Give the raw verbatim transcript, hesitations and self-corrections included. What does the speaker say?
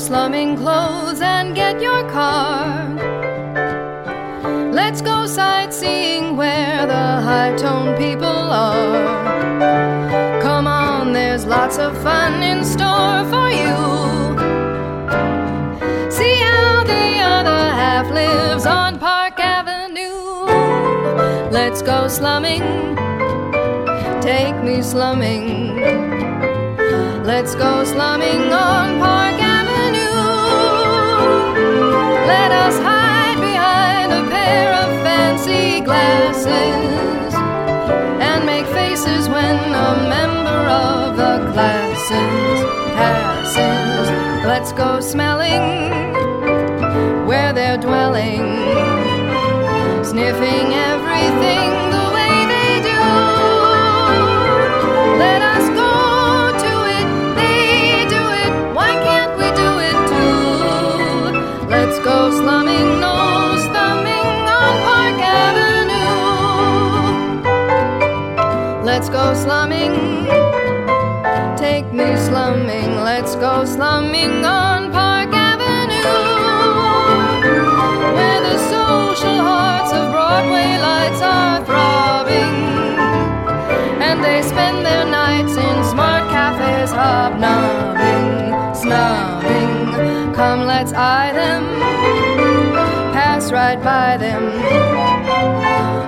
slumming clothes and get your car. Let's go sightseeing where the high-toned people are. Come on, there's lots of fun in store for you. See how the other half lives on Park Avenue. Let's go slumming, take me slumming. Let's go slumming on Park Avenue. Let us hide behind a pair of fancy glasses and make faces when a member of the classes passes. Let's go smelling where they're dwelling, sniffing everything the way they do. Let us go to it, they do it, why can't we do it too? Let's go slumming, nose thumbing on Park Avenue. Let's go slumming, take me slumming. Let's go slumming on Park Avenue, where the social hearts of Broadway lights are throbbing, and they spend their nights in smart cafes hobnobbing, snobbing. Come, let's eye them, pass right by them.